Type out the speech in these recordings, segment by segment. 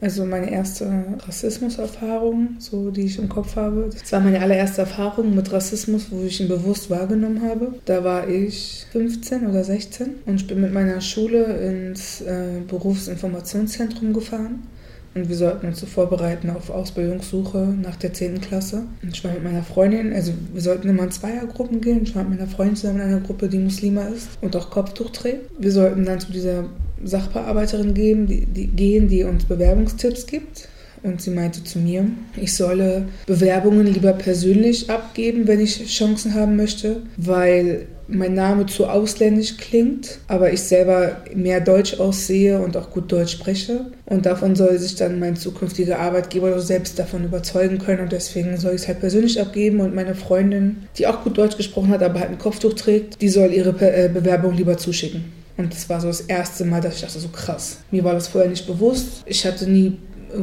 Also meine erste Rassismuserfahrung, so die ich im Kopf habe, das war meine allererste Erfahrung mit Rassismus, wo ich ihn bewusst wahrgenommen habe. Da war ich 15 oder 16 und ich bin mit meiner Schule ins Berufsinformationszentrum gefahren. Und wir sollten uns so vorbereiten auf Ausbildungssuche nach der 10. Klasse. Und ich war mit meiner Freundin, also wir sollten immer in Zweiergruppen gehen. Ich war mit meiner Freundin zusammen in einer Gruppe, die Muslima ist und auch Kopftuch trägt. Wir sollten dann zu dieser Sachbearbeiterin gehen, die uns Bewerbungstipps gibt. Und sie meinte zu mir, ich solle Bewerbungen lieber persönlich abgeben, wenn ich Chancen haben möchte, weil mein Name zu ausländisch klingt, aber ich selber mehr Deutsch aussehe und auch gut Deutsch spreche. Und davon soll sich dann mein zukünftiger Arbeitgeber selbst davon überzeugen können. Und deswegen soll ich es halt persönlich abgeben. Und meine Freundin, die auch gut Deutsch gesprochen hat, aber halt ein Kopftuch trägt, die soll ihre Bewerbung lieber zuschicken. Und das war so das erste Mal, dass ich dachte, so krass. Mir war das vorher nicht bewusst. Ich hatte nie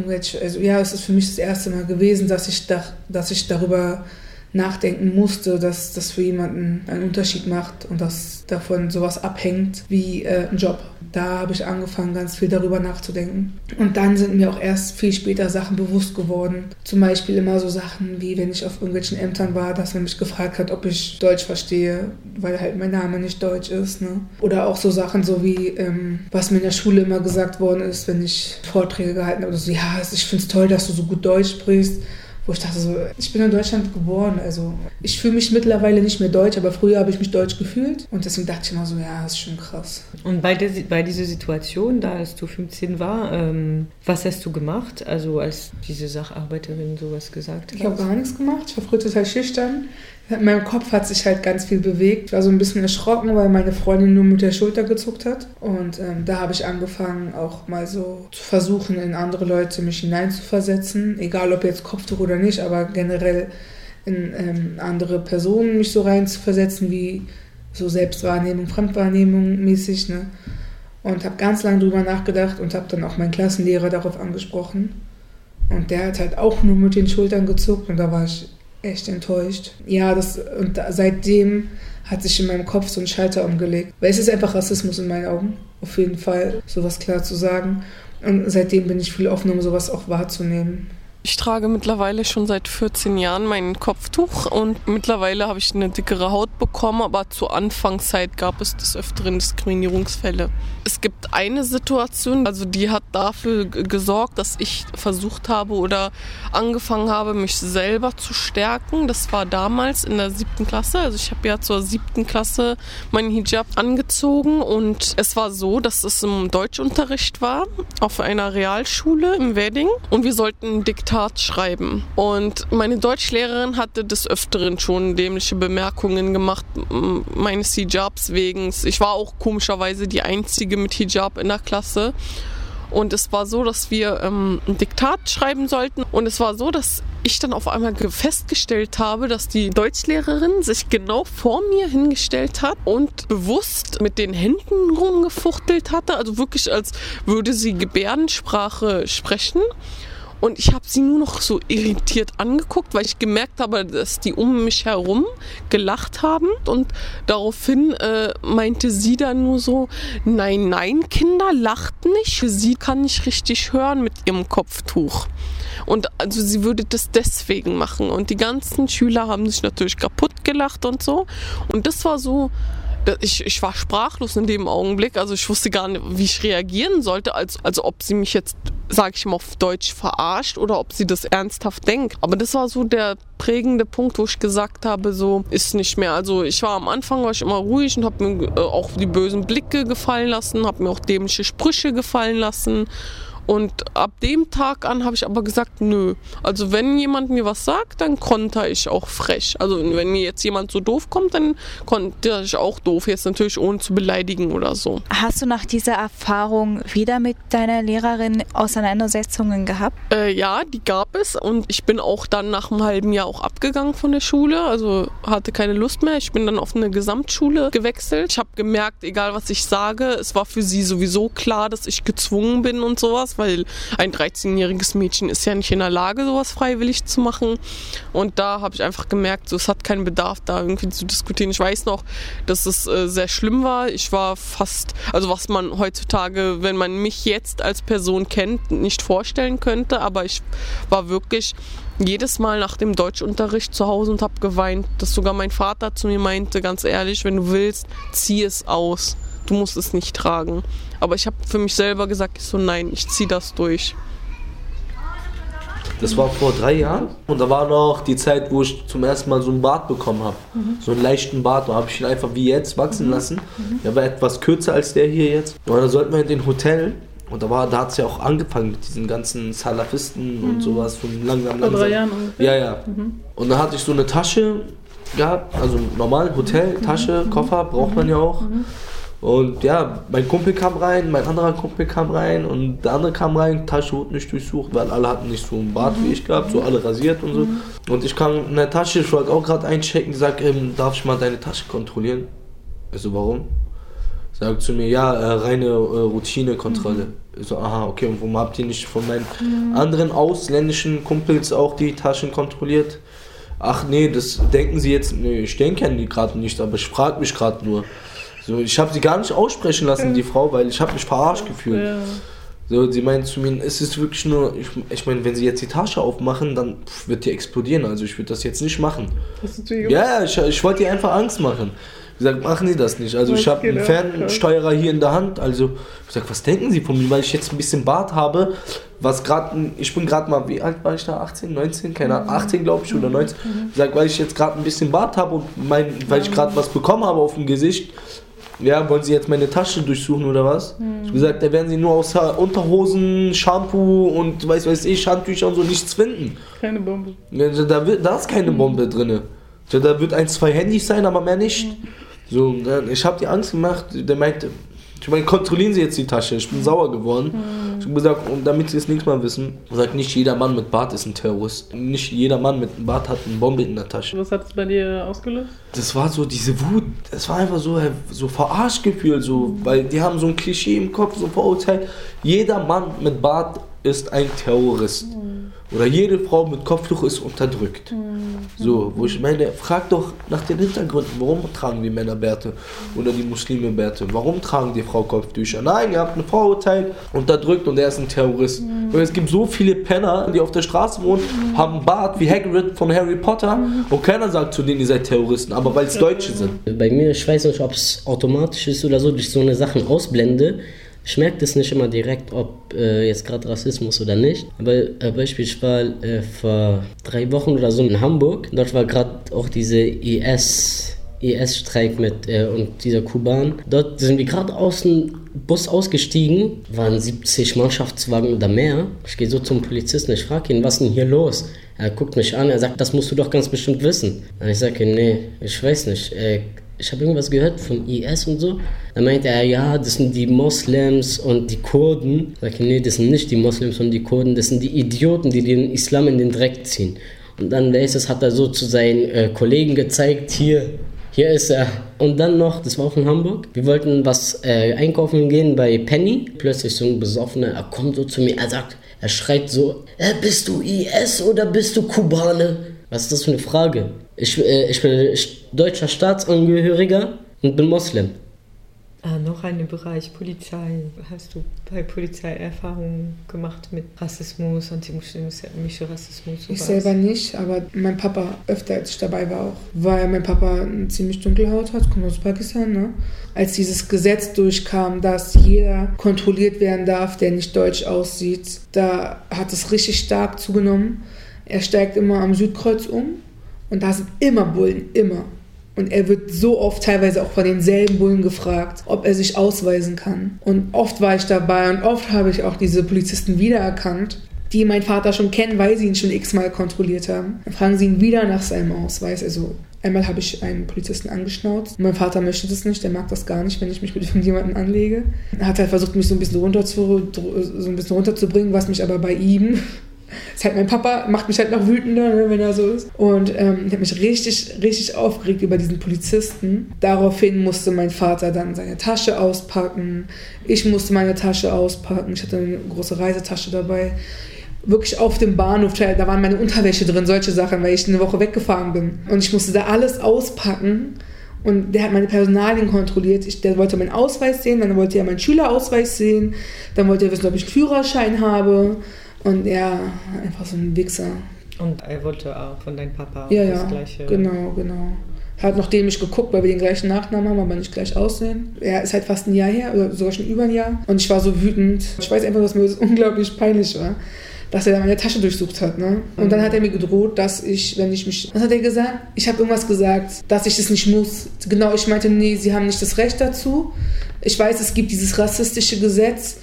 es ist für mich das erste Mal gewesen, dass ich darüber nachdenken musste, dass das für jemanden einen Unterschied macht und dass davon sowas abhängt wie ein Job. Da habe ich angefangen, ganz viel darüber nachzudenken. Und dann sind mir auch erst viel später Sachen bewusst geworden. Zum Beispiel immer so Sachen wie, wenn ich auf irgendwelchen Ämtern war, dass man mich gefragt hat, ob ich Deutsch verstehe, weil halt mein Name nicht Deutsch ist. Ne? Oder auch so Sachen so wie, was mir in der Schule immer gesagt worden ist, wenn ich Vorträge gehalten habe. So, ja, ich finde es toll, dass du so gut Deutsch sprichst. Wo ich dachte so, ich bin in Deutschland geboren, also ich fühle mich mittlerweile nicht mehr deutsch, aber früher habe ich mich deutsch gefühlt und deswegen dachte ich immer so, ja, das ist schon krass. Und bei dieser Situation, da als du 15 war, was hast du gemacht, also als diese Sacharbeiterin sowas gesagt hat? Ich habe gar nichts gemacht, ich war früher total schüchtern. In meinem Kopf hat sich halt ganz viel bewegt. Ich war so ein bisschen erschrocken, weil meine Freundin nur mit der Schulter gezuckt hat. Und da habe ich angefangen, auch mal so zu versuchen, in andere Leute mich hineinzuversetzen. Egal, ob jetzt Kopftuch oder nicht, aber generell in andere Personen mich so reinzuversetzen, wie so Selbstwahrnehmung, Fremdwahrnehmung mäßig. Ne? Und habe ganz lange drüber nachgedacht und habe dann auch meinen Klassenlehrer darauf angesprochen. Und der hat halt auch nur mit den Schultern gezuckt und da war ich echt enttäuscht. Ja, seitdem hat sich in meinem Kopf so ein Schalter umgelegt. Weil es ist einfach Rassismus in meinen Augen. Auf jeden Fall, sowas klar zu sagen. Und seitdem bin ich viel offener, um sowas auch wahrzunehmen. Ich trage mittlerweile schon seit 14 Jahren mein Kopftuch und mittlerweile habe ich eine dickere Haut bekommen, aber zur Anfangszeit gab es des Öfteren Diskriminierungsfälle. Es gibt eine Situation, also die hat dafür gesorgt, dass ich versucht habe oder angefangen habe, mich selber zu stärken. Das war damals in der 7. Klasse, also ich habe ja zur 7. Klasse meinen Hijab angezogen und es war so, dass es im Deutschunterricht war, auf einer Realschule im Wedding und wir sollten ein Diktat schreiben. Und meine Deutschlehrerin hatte des Öfteren schon dämliche Bemerkungen gemacht, meines Hijabs wegen. Ich war auch komischerweise die Einzige mit Hijab in der Klasse. Und es war so, dass wir ein Diktat schreiben sollten. Und es war so, dass ich dann auf einmal festgestellt habe, dass die Deutschlehrerin sich genau vor mir hingestellt hat und bewusst mit den Händen rumgefuchtelt hatte. Also wirklich, als würde sie Gebärdensprache sprechen. Und ich habe sie nur noch so irritiert angeguckt, weil ich gemerkt habe, dass die um mich herum gelacht haben. Und daraufhin meinte sie dann nur so, nein, Kinder, lacht nicht. Sie kann nicht richtig hören mit ihrem Kopftuch. Und also sie würde das deswegen machen. Und die ganzen Schüler haben sich natürlich kaputt gelacht und so. Und das war so... Ich war sprachlos in dem Augenblick, also ich wusste gar nicht, wie ich reagieren sollte, also ob sie mich jetzt, sage ich mal auf Deutsch, verarscht oder ob sie das ernsthaft denkt. Aber das war so der prägende Punkt, wo ich gesagt habe, so ist nicht mehr. Also am Anfang war ich immer ruhig und habe mir auch die bösen Blicke gefallen lassen, habe mir auch dämliche Sprüche gefallen lassen. Und ab dem Tag an habe ich aber gesagt, nö. Also wenn jemand mir was sagt, dann konter ich auch frech. Also wenn mir jetzt jemand so doof kommt, dann konter ich auch doof. Jetzt natürlich ohne zu beleidigen oder so. Hast du nach dieser Erfahrung wieder mit deiner Lehrerin Auseinandersetzungen gehabt? Ja, die gab es. Und ich bin auch dann nach einem halben Jahr auch abgegangen von der Schule. Also hatte keine Lust mehr. Ich bin dann auf eine Gesamtschule gewechselt. Ich habe gemerkt, egal was ich sage, es war für sie sowieso klar, dass ich gezwungen bin und sowas. weil ein 13-jähriges Mädchen ist ja nicht in der Lage, sowas freiwillig zu machen. Und da habe ich einfach gemerkt, so, es hat keinen Bedarf, da irgendwie zu diskutieren. Ich weiß noch, dass es sehr schlimm war. Ich war fast, also was man heutzutage, wenn man mich jetzt als Person kennt, nicht vorstellen könnte, aber ich war wirklich jedes Mal nach dem Deutschunterricht zu Hause und habe geweint, dass sogar mein Vater zu mir meinte, ganz ehrlich, wenn du willst, zieh es aus. Du musst es nicht tragen. Aber ich habe für mich selber gesagt, ich so, nein, ich ziehe das durch. Das war vor 3 Jahren und da war noch die Zeit, wo ich zum ersten Mal so einen Bart bekommen habe. So einen leichten Bart, da habe ich ihn einfach wie jetzt wachsen lassen. Der war etwas kürzer als der hier jetzt. Und dann sollten wir in den Hotel. Und da hat es ja auch angefangen mit diesen ganzen Salafisten und sowas von langsam. Vor 3 Jahren ungefähr? Ja. Und dann hatte ich so eine Tasche gehabt, also normal, Hotel, Tasche, Koffer, braucht man ja auch. Und ja, mein Kumpel kam rein, mein anderer Kumpel kam rein und der andere kam rein, Tasche wurde nicht durchsucht, weil alle hatten nicht so einen Bart wie ich gehabt, so alle rasiert und so. Und ich kam in der Tasche, ich wollte auch gerade einchecken, die sagt, darf ich mal deine Tasche kontrollieren? Ich so, warum? Sagt zu mir, ja, reine Routinekontrolle. Ich so, aha, okay, und warum habt ihr nicht von meinen anderen ausländischen Kumpels auch die Taschen kontrolliert? Ach nee, das denken sie jetzt, nee, ich denke an die gerade nicht, aber ich frage mich gerade nur. So, ich habe sie gar nicht aussprechen lassen, die Frau, weil ich habe mich verarscht gefühlt. Ja. So, sie meint zu mir, es ist wirklich nur, ich meine, wenn sie jetzt die Tasche aufmachen, dann wird die explodieren, also ich würde das jetzt nicht machen. Hast du zu ihr gemacht? Ja, ich wollte ihr einfach Angst machen. Ich sag, machen Sie das nicht. Also ich habe einen Fernsteuerer hier in der Hand. Also ich sag, was denken Sie von mir, weil ich jetzt ein bisschen Bart habe, was gerade, ich bin gerade mal, wie alt war ich da? 18, 19? Keine Ahnung, 18 glaube ich oder 19. Ich sag, weil ich jetzt gerade ein bisschen Bart habe und weil ich gerade was bekommen habe auf dem Gesicht, ja, wollen Sie jetzt meine Tasche durchsuchen oder was? Ich hab gesagt, da werden Sie nur aus Unterhosen, Shampoo und weiß ich, Handtücher und so nichts finden. Keine Bombe. Da ist keine Bombe drin. Da wird 1, 2 Handys sein, aber mehr nicht. So, ich habe die Angst gemacht, der meinte, ich meine, kontrollieren Sie jetzt die Tasche, ich bin sauer geworden. Ich habe gesagt, und damit Sie es nächstes Mal wissen, sagt, nicht jeder Mann mit Bart ist ein Terrorist. Nicht jeder Mann mit einem Bart hat eine Bombe in der Tasche. Was hat es bei dir ausgelöst? Das war so diese Wut, das war einfach so Verarschgefühl, so, weil die haben so ein Klischee im Kopf, so ein Vorurteil. Jeder Mann mit Bart ist ein Terrorist. Oder jede Frau mit Kopftuch ist unterdrückt. So, wo ich meine, frag doch nach den Hintergründen, warum tragen die Männer Bärte oder die Muslime Bärte? Warum tragen die Frau Kopftücher? Nein, ihr habt eine Vorurteil, unterdrückt und er ist ein Terrorist. Weil es gibt so viele Penner, die auf der Straße wohnen, haben Bart wie Hagrid von Harry Potter und keiner sagt zu denen, ihr seid Terroristen, aber weil es Deutsche sind. Bei mir, ich weiß nicht, ob es automatisch ist oder so, dass ich so eine Sachen ausblende. Ich merke das nicht immer direkt, ob jetzt gerade Rassismus oder nicht. Aber Beispiel, ich war vor 3 Wochen oder so in Hamburg. Dort war gerade auch diese IS-Streik mit und dieser Kuban. Dort sind wir gerade aus dem Bus ausgestiegen, waren 70 Mannschaftswagen oder mehr. Ich gehe so zum Polizisten, ich frage ihn, was ist denn hier los? Er guckt mich an, er sagt, das musst du doch ganz bestimmt wissen. Und ich sage, nee, ich weiß nicht. Ich habe irgendwas gehört von IS und so. Dann meinte er, ja, das sind die Moslems und die Kurden. Ich sage, nee, das sind nicht die Moslems und die Kurden, das sind die Idioten, die den Islam in den Dreck ziehen. Und dann hat er so zu seinen Kollegen gezeigt, hier ist er. Und dann noch, das war auch in Hamburg, wir wollten was einkaufen gehen bei Penny. Plötzlich so ein Besoffener, er kommt so zu mir, er schreit so, bist du IS oder bist du Kubaner? Was ist das für eine Frage? Ich bin deutscher Staatsangehöriger und bin Moslem. Noch ein Bereich Polizei. Hast du bei Polizei Erfahrungen gemacht mit Rassismus, antimuslimischer Rassismus? Ich selber nicht, aber mein Papa öfter, als ich dabei war auch. Weil mein Papa eine ziemlich dunkle Haut hat, kommt aus Pakistan, ne? Als dieses Gesetz durchkam, dass jeder kontrolliert werden darf, der nicht deutsch aussieht, da hat es richtig stark zugenommen. Er steigt immer am Südkreuz um und da sind immer Bullen, immer. Und er wird so oft teilweise auch von denselben Bullen gefragt, ob er sich ausweisen kann. Und oft war ich dabei und oft habe ich auch diese Polizisten wiedererkannt, die meinen Vater schon kennen, weil sie ihn schon x-mal kontrolliert haben. Dann fragen sie ihn wieder nach seinem Ausweis. Also einmal habe ich einen Polizisten angeschnauzt. Mein Vater möchte das nicht, der mag das gar nicht, wenn ich mich mit jemandem anlege. Er hat halt versucht, mich so ein bisschen runterzubringen, was mich aber bei ihm Ist halt mein Papa, macht mich halt noch wütender, ne, wenn er so ist. Und ich habe mich richtig aufgeregt über diesen Polizisten. Daraufhin musste mein Vater dann seine Tasche auspacken. Ich musste meine Tasche auspacken. Ich hatte eine große Reisetasche dabei. Wirklich auf dem Bahnhof, da waren meine Unterwäsche drin, solche Sachen, weil ich eine Woche weggefahren bin. Und ich musste da alles auspacken. Und der hat meine Personalien kontrolliert. Der wollte meinen Ausweis sehen, dann wollte er meinen Schülerausweis sehen, dann wollte er wissen, ob ich einen Führerschein habe. Und ja, einfach so ein Wichser. Und er wollte auch von deinem Papa das Gleiche. Genau. Er hat noch dämlich geguckt, weil wir den gleichen Nachnamen haben, aber nicht gleich aussehen. Er ist halt fast ein Jahr her, oder sogar schon über ein Jahr. Und ich war so wütend. Ich weiß einfach, dass mir das unglaublich peinlich war, dass er meine Tasche durchsucht hat. Ne? Und dann hat er mir gedroht, dass ich, was hat er gesagt? Ich habe irgendwas gesagt, dass ich das nicht muss. Genau, ich meinte, nee, sie haben nicht das Recht dazu. Ich weiß, es gibt dieses rassistische Gesetz,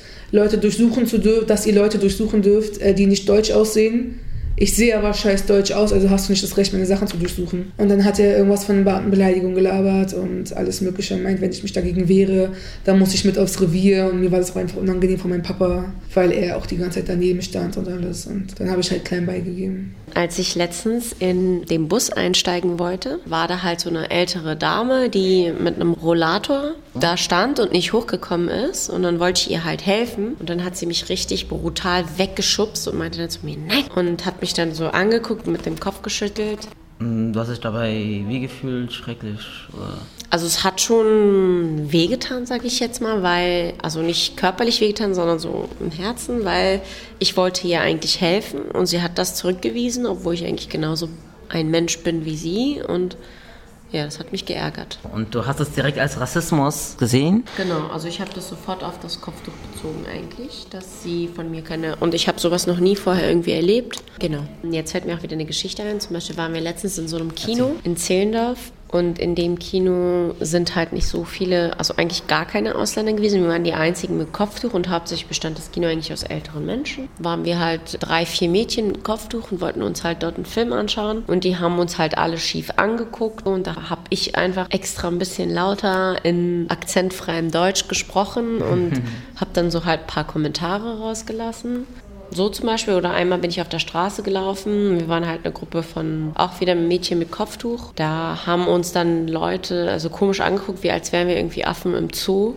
dass ihr Leute durchsuchen dürft, die nicht deutsch aussehen. Ich sehe aber scheiß deutsch aus, also hast du nicht das Recht, meine Sachen zu durchsuchen. Und dann hat er irgendwas von Beamtenbeleidigung gelabert und alles Mögliche. Er meint, wenn ich mich dagegen wehre, dann muss ich mit aufs Revier. Und mir war das auch einfach unangenehm von meinem Papa, weil er auch die ganze Zeit daneben stand und alles. Und dann habe ich halt klein beigegeben. Als ich letztens in den Bus einsteigen wollte, war da halt so eine ältere Dame, die mit einem Rollator da stand und nicht hochgekommen ist. Und dann wollte ich ihr halt helfen. Und dann hat sie mich richtig brutal weggeschubst und meinte dann zu mir, nein. Und hat mich dann so angeguckt und mit dem Kopf geschüttelt. Du hast dich dabei wie gefühlt? Schrecklich? Oder? Also es hat schon wehgetan, sage ich jetzt mal, also nicht körperlich wehgetan, sondern so im Herzen, weil ich wollte ihr eigentlich helfen und sie hat das zurückgewiesen, obwohl ich eigentlich genauso ein Mensch bin wie sie und ja, das hat mich geärgert. Und du hast es direkt als Rassismus gesehen? Genau, also ich habe das sofort auf das Kopftuch bezogen eigentlich, dass sie von mir und ich habe sowas noch nie vorher irgendwie erlebt. Genau. Und jetzt fällt mir auch wieder eine Geschichte ein. Zum Beispiel waren wir letztens in so einem Kino in Zehlendorf. Und in dem Kino sind halt nicht so viele, also eigentlich gar keine Ausländer gewesen. Wir waren die einzigen mit Kopftuch und hauptsächlich bestand das Kino eigentlich aus älteren Menschen. Waren wir halt 3, 4 Mädchen mit Kopftuch und wollten uns halt dort einen Film anschauen. Und die haben uns halt alle schief angeguckt. Und da habe ich einfach extra ein bisschen lauter in akzentfreiem Deutsch gesprochen und habe dann so halt ein paar Kommentare rausgelassen. So zum Beispiel, oder einmal bin ich auf der Straße gelaufen, wir waren halt eine Gruppe von auch wieder Mädchen mit Kopftuch. Da haben uns dann Leute also komisch angeguckt, wie als wären wir irgendwie Affen im Zoo.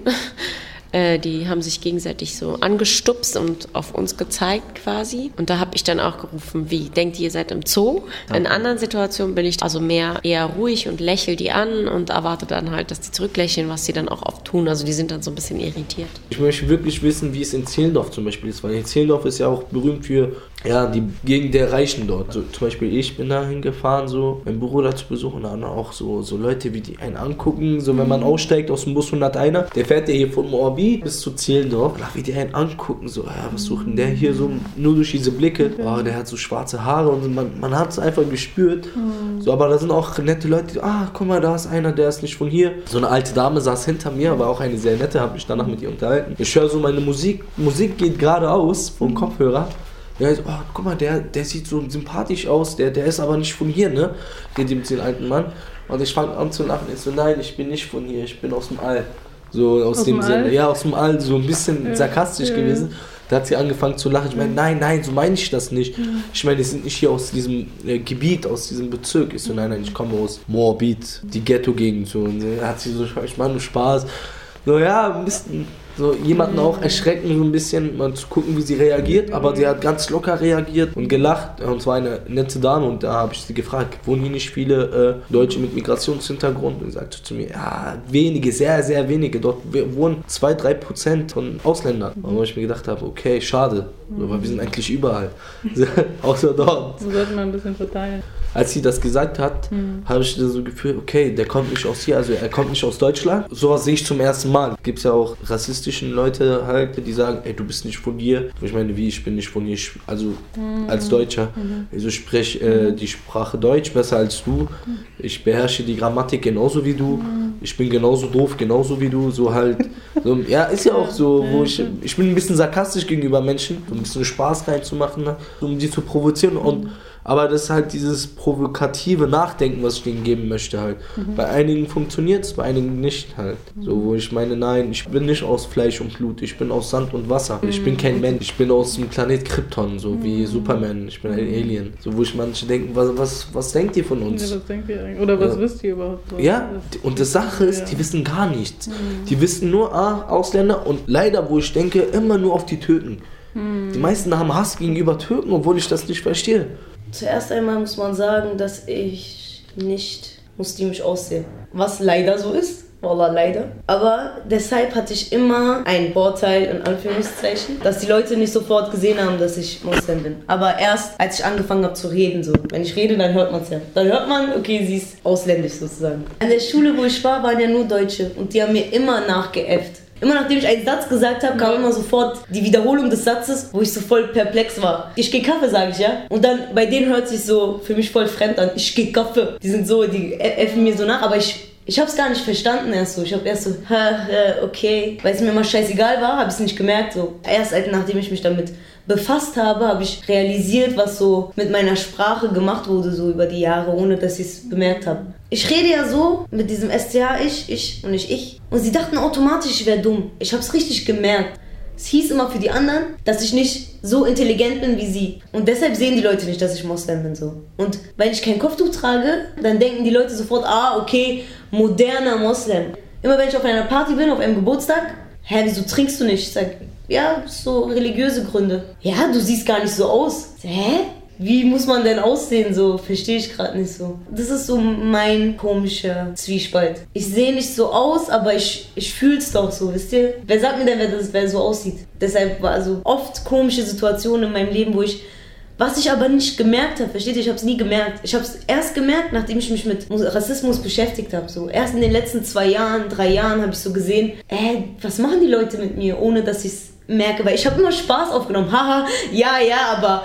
Die haben sich gegenseitig so angestupst und auf uns gezeigt quasi. Und da habe ich dann auch gerufen, wie, denkt ihr, ihr seid im Zoo? In anderen Situationen bin ich also eher ruhig und lächle die an und erwarte dann halt, dass die zurücklächeln, was sie dann auch oft tun. Also die sind dann so ein bisschen irritiert. Ich möchte wirklich wissen, wie es in Zehlendorf zum Beispiel ist, weil Zehlendorf ist ja auch berühmt für die Gegend der Reichen dort. So, zum Beispiel ich bin da hingefahren, so meinen Bruder zu besuchen und dann auch so Leute, wie die einen angucken, so wenn man aussteigt aus dem Bus 101, der fährt ja hier von Moabi bis zu Zehlendorf, wie die einen angucken, so, was sucht denn der hier so, nur durch diese Blicke, der hat so schwarze Haare und man hat es einfach gespürt, so, aber da sind auch nette Leute, die, guck mal, da ist einer, der ist nicht von hier. So eine alte Dame saß hinter mir, war auch eine sehr nette, habe mich danach mit ihr unterhalten. Ich höre so meine Musik geht geradeaus vom Kopfhörer. Ja, so, guck mal, der sieht so sympathisch aus, der ist aber nicht von hier, ne? Geht ihm zu den alten Mann. Und ich fange an zu lachen. Ich so, nein, ich bin nicht von hier, ich bin aus dem All. So aus dem Sinne. Ja, aus dem All, so ein bisschen sarkastisch gewesen. Da hat sie angefangen zu lachen. Ich meine, nein, so meine ich das nicht. Ich meine, die sind nicht hier aus diesem Gebiet, aus diesem Bezirk. Ich so, nein, ich komme aus Moabit, die Ghetto-Gegend. So. Und da hat sie so, ich mache nur Spaß. So, ja, ein bisschen, so jemanden auch erschrecken, so ein bisschen, mal zu gucken, wie sie reagiert. Aber sie hat ganz locker reagiert und gelacht. Und zwar eine nette Dame. Und da habe ich sie gefragt, wohnen hier nicht viele Deutsche mit Migrationshintergrund? Und sie sagte zu mir, ja, wenige, sehr, sehr wenige. Dort wohnen 2-3% von Ausländern. Und wo ich mir gedacht habe, okay, schade, so, weil wir sind eigentlich überall. Außer dort. So sollte man ein bisschen verteilen. Als sie das gesagt hat, habe ich so gefühlt, okay, der kommt nicht aus hier, also er kommt nicht aus Deutschland. Sowas sehe ich zum ersten Mal. Gibt es ja auch rassistischen Leute halt, die sagen, ey, du bist nicht von hier. Ich meine, wie, ich bin nicht von hier, also als Deutscher. Also ich spreche die Sprache Deutsch besser als du. Ich beherrsche die Grammatik genauso wie du. ich bin genauso doof, genauso wie du, so halt. So, ja, ist ja auch so, wo ich bin ein bisschen sarkastisch gegenüber Menschen, um ein bisschen Spaß reinzumachen, um die zu provozieren. Aber das ist halt dieses provokative Nachdenken, was ich denen geben möchte halt. Bei einigen funktioniert es, bei einigen nicht halt. So, wo ich meine, nein, ich bin nicht aus Fleisch und Blut, ich bin aus Sand und Wasser. Ich bin kein Mensch, ich bin aus dem Planet Krypton, so wie Superman, ich bin ein Alien. So, wo ich manche denken, was denkt ihr von uns? Ja, was denkt ihr eigentlich? Oder was wisst ihr überhaupt? Ja, und die Sache ist, die wissen gar nichts. Die wissen nur, Ausländer und leider, wo ich denke, immer nur auf die Türken. Die meisten haben Hass gegenüber Türken, obwohl ich das nicht verstehe. Zuerst einmal muss man sagen, dass ich nicht muslimisch aussehe. Was leider so ist. Wallah, leider. Aber deshalb hatte ich immer einen Vorteil, in Anführungszeichen, dass die Leute nicht sofort gesehen haben, dass ich Moslem bin. Aber erst, als ich angefangen habe zu reden, so. Wenn ich rede, dann hört man es ja. Dann hört man, okay, sie ist ausländisch sozusagen. An der Schule, wo ich war, waren ja nur Deutsche. Und die haben mir immer nachgeäfft. Immer nachdem ich einen Satz gesagt habe, kam immer sofort die Wiederholung des Satzes, wo ich so voll perplex war. Ich geh Kaffee, sage ich, ja. Und dann, bei denen hört sich so für mich voll fremd an. Ich geh Kaffee. Die sind so, die äffen mir so nach, aber ich hab's gar nicht verstanden erst so. Ich hab erst so, okay. Weil es mir immer scheißegal war, hab ich's nicht gemerkt so. Erst nachdem ich mich damit befasst habe ich realisiert, was so mit meiner Sprache gemacht wurde, so über die Jahre, ohne dass ich es bemerkt habe. Ich rede ja so mit diesem SCH, ich und nicht ich. Und sie dachten automatisch, ich wäre dumm. Ich hab's richtig gemerkt. Es hieß immer für die anderen, dass ich nicht so intelligent bin wie sie. Und deshalb sehen die Leute nicht, dass ich Moslem bin so. Und weil ich kein Kopftuch trage, dann denken die Leute sofort, okay, moderner Moslem. Immer wenn ich auf einer Party bin, auf einem Geburtstag, wieso trinkst du nicht? Ich sag, ja, so religiöse Gründe. Ja, du siehst gar nicht so aus. Wie muss man denn aussehen so? Verstehe ich gerade nicht so. Das ist so mein komischer Zwiespalt. Ich sehe nicht so aus, aber ich fühl's doch so, wisst ihr? Wer sagt mir denn, wer so aussieht? Deshalb war also oft komische Situationen in meinem Leben, was ich aber nicht gemerkt habe, versteht ihr? Ich habe es nie gemerkt. Ich habe es erst gemerkt, nachdem ich mich mit Rassismus beschäftigt habe. So. Erst in den letzten 2 Jahren, 3 Jahren habe ich so gesehen, was machen die Leute mit mir, ohne dass ich es merke. Weil ich habe immer Spaß aufgenommen. Haha, aber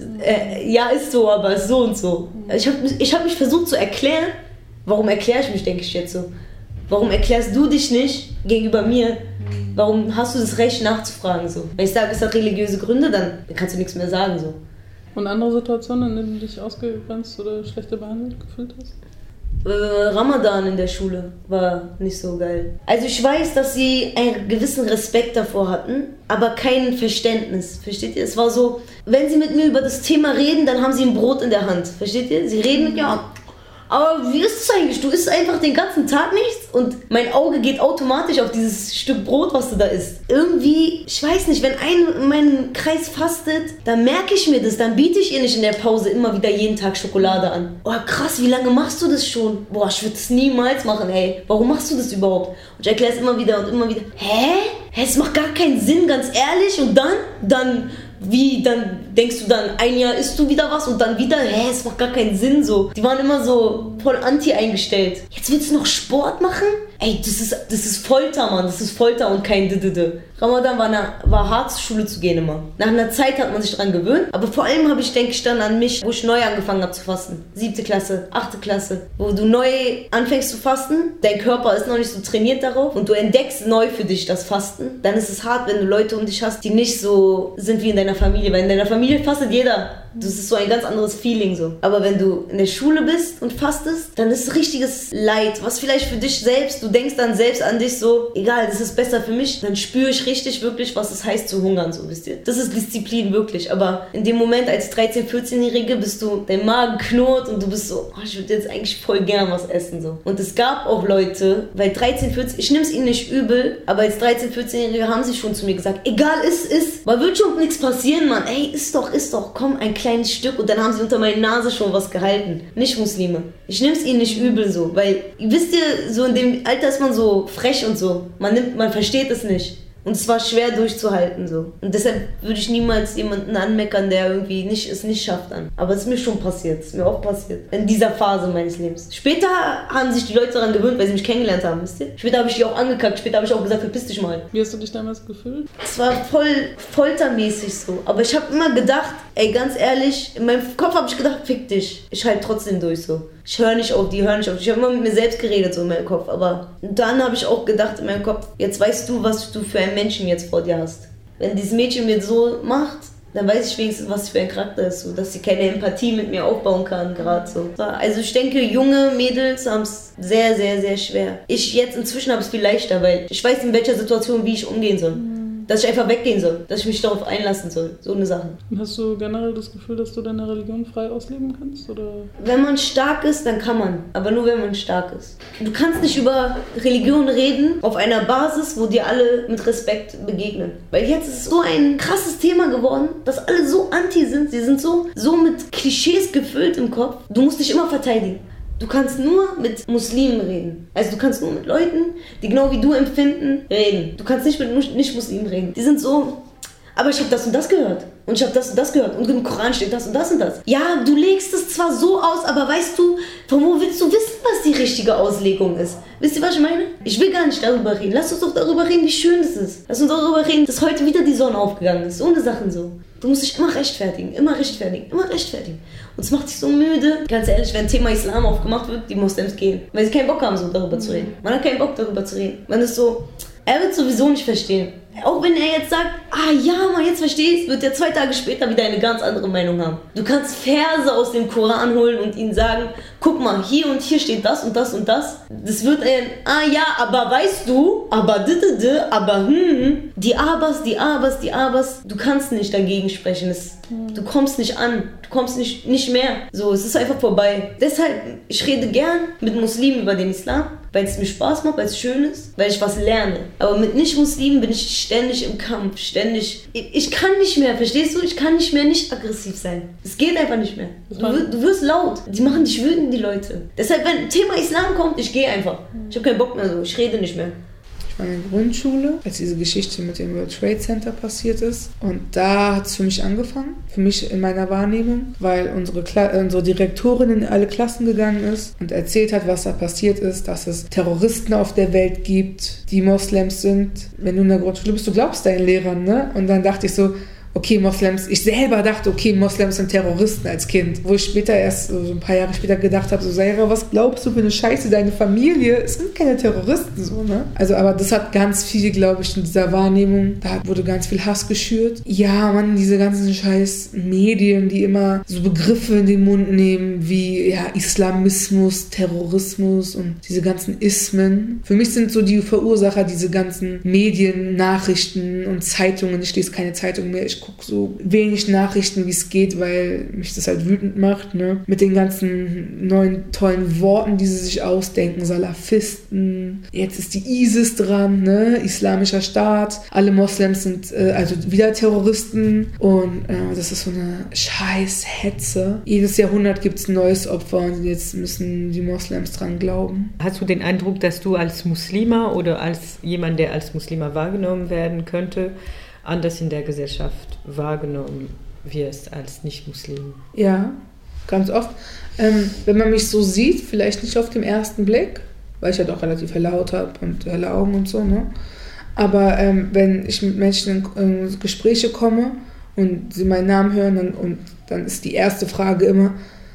ja, ist so, aber ist so und so. Ich hab mich versucht zu erklären. Warum erkläre ich mich, denke ich jetzt so? Warum erklärst du dich nicht gegenüber mir? Warum hast du das Recht nachzufragen? So? Wenn ich sage, es hat religiöse Gründe, dann kannst du nichts mehr sagen. So. Und andere Situationen, in denen du dich ausgegrenzt oder schlechter behandelt gefühlt hast? Ramadan in der Schule war nicht so geil. Also ich weiß, dass sie einen gewissen Respekt davor hatten, aber kein Verständnis. Versteht ihr? Es war so, wenn sie mit mir über das Thema reden, dann haben sie ein Brot in der Hand. Versteht ihr? Sie reden mit mir, aber wie ist es eigentlich? Du isst einfach den ganzen Tag nichts und mein Auge geht automatisch auf dieses Stück Brot, was du da isst. Irgendwie, ich weiß nicht, wenn einer in meinem Kreis fastet, dann merke ich mir das, dann biete ich ihr nicht in der Pause immer wieder jeden Tag Schokolade an. Oh krass, wie lange machst du das schon? Boah, ich würde das niemals machen, warum machst du das überhaupt? Und ich erkläre es immer wieder und immer wieder. Es macht gar keinen Sinn, ganz ehrlich. Und dann denkst du dann, ein Jahr isst du wieder was und dann wieder, es macht gar keinen Sinn so. Die waren immer so voll anti eingestellt. Jetzt willst du noch Sport machen? Das ist Folter, Mann, das ist Folter und kein Didede. Ramadan war hart, zur Schule zu gehen immer. Nach einer Zeit hat man sich dran gewöhnt, aber vor allem denke ich dann an mich, wo ich neu angefangen habe zu fasten. 7. Klasse, 8. Klasse, wo du neu anfängst zu fasten, dein Körper ist noch nicht so trainiert darauf und du entdeckst neu für dich das Fasten. Dann ist es hart, wenn du Leute um dich hast, die nicht so sind wie in deiner Familie, weil in deiner Familie fastet jeder. Das ist so ein ganz anderes Feeling so. Aber wenn du in der Schule bist und fastest, dann ist es richtiges Leid, was vielleicht für dich selbst, du denkst dann selbst an dich so, egal, das ist besser für mich, dann spüre ich richtig wirklich, was es heißt zu hungern, so, wisst ihr. Das ist Disziplin wirklich, aber in dem Moment als 13-, 14-Jährige bist du, dein Magen knurrt und du bist so, ich würde jetzt eigentlich voll gern was essen, so. Und es gab auch Leute, weil 13-, 14, ich nehme es ihnen nicht übel, aber als 13-, 14-Jährige haben sie schon zu mir gesagt, egal, iss, weil wird schon nichts passieren, Mann, iss doch, komm, ein kleines Stück, und dann haben sie unter meiner Nase schon was gehalten. Nicht Muslime. Ich nehme es ihnen nicht übel so, weil, wisst ihr, so in dem Alter ist man so frech und so. Man versteht es nicht. Und es war schwer durchzuhalten so. Und deshalb würde ich niemals jemanden anmeckern, der irgendwie es nicht schafft an. Aber es ist mir schon passiert. Es ist mir auch passiert. In dieser Phase meines Lebens. Später haben sich die Leute daran gewöhnt, weil sie mich kennengelernt haben, wisst ihr? Später habe ich die auch angekackt. Später habe ich auch gesagt, verpiss dich mal. Wie hast du dich damals gefühlt? Es war voll foltermäßig so. Aber ich habe immer gedacht, ganz ehrlich, in meinem Kopf habe ich gedacht, fick dich. Ich halte trotzdem durch so. Ich höre nicht auf die. Ich habe immer mit mir selbst geredet, so in meinem Kopf. Aber dann habe ich auch gedacht in meinem Kopf, jetzt weißt du, was du für einen Menschen jetzt vor dir hast. Wenn dieses Mädchen mir so macht, dann weiß ich wenigstens, was für ein Charakter ist, so, dass sie keine Empathie mit mir aufbauen kann, gerade so. Also ich denke, junge Mädels haben es sehr, sehr, sehr schwer. Inzwischen habe ich es viel leichter, weil ich weiß, in welcher Situation, wie ich umgehen soll. Dass ich einfach weggehen soll, dass ich mich darauf einlassen soll, so eine Sache. Hast du generell das Gefühl, dass du deine Religion frei ausleben kannst? Oder? Wenn man stark ist, dann kann man, aber nur wenn man stark ist. Du kannst nicht über Religion reden auf einer Basis, wo dir alle mit Respekt begegnen. Weil jetzt ist es so ein krasses Thema geworden, dass alle so anti sind, sie sind so mit Klischees gefüllt im Kopf. Du musst dich immer verteidigen. Du kannst nur mit Muslimen reden. Also du kannst nur mit Leuten, die genau wie du empfinden, reden. Du kannst nicht mit Nicht-Muslimen reden. Die sind so, aber ich habe das und das gehört. Und ich habe das und das gehört. Und im Koran steht das und das und das. Ja, du legst es zwar so aus, aber weißt du, von wo willst du wissen, was die richtige Auslegung ist? Wisst ihr, was ich meine? Ich will gar nicht darüber reden. Lass uns doch darüber reden, wie schön es ist. Lass uns darüber reden, dass heute wieder die Sonne aufgegangen ist. So eine Sachen so. Du musst dich immer rechtfertigen. Und es macht dich so müde. Ganz ehrlich, wenn Thema Islam aufgemacht wird, die Moslems gehen. Weil sie keinen Bock haben, so darüber zu reden. Man hat keinen Bock, darüber zu reden. Man ist so, er wird sowieso nicht verstehen. Auch wenn er jetzt sagt, ja, man, jetzt verstehst, wird er 2 Tage später wieder eine ganz andere Meinung haben. Du kannst Verse aus dem Koran holen und ihm sagen, guck mal, hier und hier steht das und das und das. Das wird er, ja, aber weißt du, aber aber die Abers, du kannst nicht dagegen sprechen. Du kommst nicht an, du kommst nicht mehr. So, es ist einfach vorbei. Deshalb, ich rede gern mit Muslimen über den Islam, weil es mir Spaß macht, weil es schön ist, weil ich was lerne. Aber mit Nicht-Muslimen bin ich ständig im Kampf, ständig. Ich kann nicht mehr, verstehst du? Ich kann nicht mehr nicht aggressiv sein. Es geht einfach nicht mehr. Du wirst laut. Die machen dich wütend, die Leute. Deshalb, wenn Thema Islam kommt, ich gehe einfach. Ich habe keinen Bock mehr so, ich rede nicht mehr. Ich war in der Grundschule, als diese Geschichte mit dem World Trade Center passiert ist. Und da hat es für mich angefangen, für mich in meiner Wahrnehmung, weil unsere Direktorin in alle Klassen gegangen ist und erzählt hat, was da passiert ist, dass es Terroristen auf der Welt gibt, die Moslems sind. Wenn du in der Grundschule bist, du glaubst deinen Lehrern, ne? Und dann dachte ich so, okay, Moslems, ich selber dachte, okay, Moslems sind Terroristen als Kind. Wo ich später erst, so ein paar Jahre später gedacht habe, so, Sarah, was glaubst du für eine Scheiße, deine Familie? Es sind keine Terroristen, so, ne? Also, aber das hat ganz viel, glaube ich, in dieser Wahrnehmung, da wurde ganz viel Hass geschürt. Ja, Mann, diese ganzen scheiß Medien, die immer so Begriffe in den Mund nehmen, wie, ja, Islamismus, Terrorismus und diese ganzen Ismen. Für mich sind so die Verursacher diese ganzen Medien, Nachrichten und Zeitungen. Ich lese keine Zeitung mehr, ich gucke so wenig Nachrichten, wie es geht, weil mich das halt wütend macht, ne? Mit den ganzen neuen tollen Worten, die sie sich ausdenken, Salafisten, jetzt ist die ISIS dran, ne? Islamischer Staat, alle Moslems sind also wieder Terroristen und das ist so eine scheiß Hetze. Jedes Jahrhundert gibt es ein neues Opfer und jetzt müssen die Moslems dran glauben. Hast du den Eindruck, dass du als Muslima oder als jemand, der als Muslima wahrgenommen werden könnte, anders in der Gesellschaft wahrgenommen wirst als Nicht-Muslim? Ja, ganz oft. Wenn man mich so sieht, vielleicht nicht auf den ersten Blick, weil ich ja doch relativ helle Haut habe und helle Augen und so, ne? Aber wenn ich mit Menschen in Gespräche komme und sie meinen Namen hören, dann ist die erste Frage immer,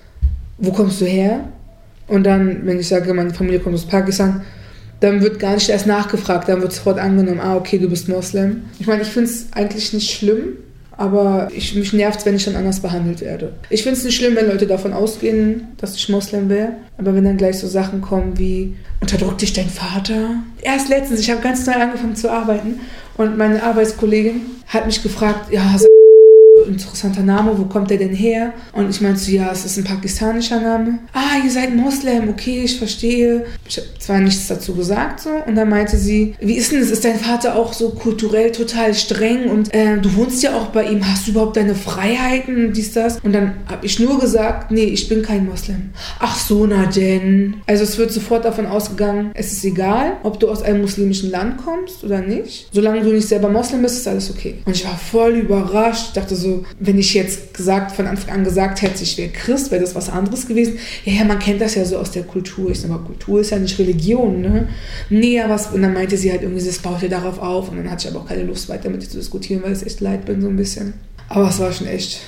wo kommst du her? Und dann, wenn ich sage, meine Familie kommt aus Pakistan, dann wird gar nicht erst nachgefragt, dann wird sofort angenommen, okay, du bist Moslem. Ich meine, ich finde es eigentlich nicht schlimm, aber mich nervt es, wenn ich dann anders behandelt werde. Ich finde es nicht schlimm, wenn Leute davon ausgehen, dass ich Moslem wäre, aber wenn dann gleich so Sachen kommen wie, unterdrückt dich dein Vater? Erst letztens, ich habe ganz neu angefangen zu arbeiten und meine Arbeitskollegin hat mich gefragt, ja, interessanter Name, wo kommt der denn her? Und ich meinte so, ja, es ist ein pakistanischer Name. Ihr seid Moslem, okay, ich verstehe. Ich habe zwar nichts dazu gesagt, so. Und dann meinte sie, wie ist denn das? Ist dein Vater auch so kulturell total streng? Und du wohnst ja auch bei ihm. Hast du überhaupt deine Freiheiten und dies, das? Und dann habe ich nur gesagt, nee, ich bin kein Moslem. Ach so, na denn. Also es wird sofort davon ausgegangen, es ist egal, ob du aus einem muslimischen Land kommst oder nicht. Solange du nicht selber Moslem bist, ist alles okay. Und ich war voll überrascht. Ich dachte so, wenn ich jetzt von Anfang an gesagt hätte, ich wäre Christ, wäre das was anderes gewesen. Ja, man kennt das ja so aus der Kultur. Ich sage, aber Kultur ist ja nicht Religion, ne? Nee, aber und dann meinte sie halt irgendwie, das baut ja darauf auf. Und dann hatte ich aber auch keine Lust, weiter mit ihr zu diskutieren, weil ich echt leid bin, so ein bisschen. Aber es war schon echt,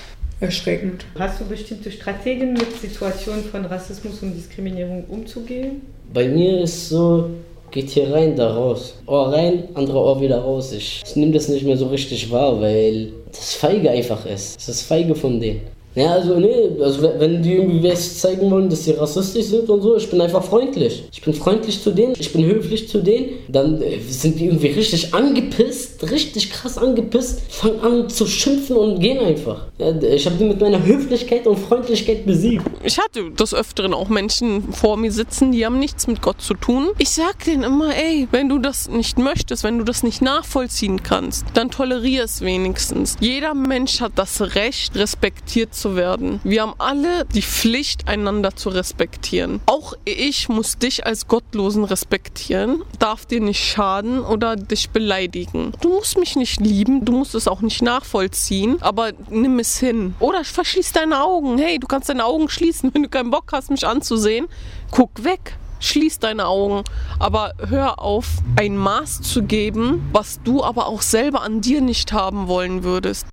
erschreckend. Hast du bestimmte Strategien, mit Situationen von Rassismus und Diskriminierung umzugehen? Bei mir ist so, geht hier rein, da raus. Ohr rein, andere Ohr wieder raus. Ich nehme das nicht mehr so richtig wahr, weil das feige einfach ist. Das ist feige von denen. Ja, also wenn die irgendwie was zeigen wollen, dass sie rassistisch sind und so, ich bin einfach freundlich. Ich bin freundlich zu denen, ich bin höflich zu denen. Dann sind die irgendwie richtig angepisst, richtig krass angepisst, fangen an zu schimpfen und gehen einfach. Ja, ich habe die mit meiner Höflichkeit und Freundlichkeit besiegt. Ich hatte des Öfteren auch Menschen vor mir sitzen, die haben nichts mit Gott zu tun. Ich sag denen immer, ey, wenn du das nicht möchtest, wenn du das nicht nachvollziehen kannst, dann tolerier es wenigstens. Jeder Mensch hat das Recht, respektiert zu werden. Wir haben alle die Pflicht, einander zu respektieren. Auch ich muss dich als Gottlosen respektieren, darf dir nicht schaden oder dich beleidigen. Du musst mich nicht lieben, du musst es auch nicht nachvollziehen, aber nimm es hin. Oder verschließ deine Augen. Hey, du kannst deine Augen schließen, wenn du keinen Bock hast, mich anzusehen. Guck weg. Schließ deine Augen, aber hör auf, ein Maß zu geben, was du aber auch selber an dir nicht haben wollen würdest.